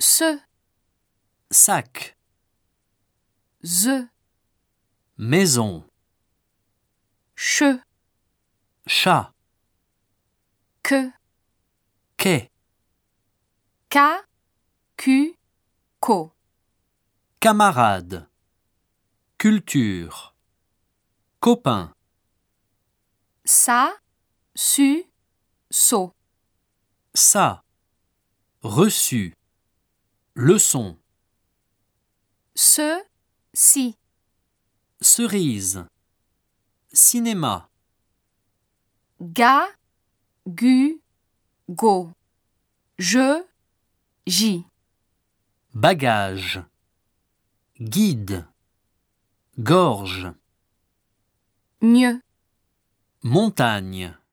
Se, sac, ze, maison, che, chat, que, quai, ka, ku, ko. camarade, culture, copain, Sa, su, so. ça, reçu, leçon, Se, si. cerise, cinéma, Ga, gu, go. Je, j'y. bagage, guide, gorge, Mieux. montagne.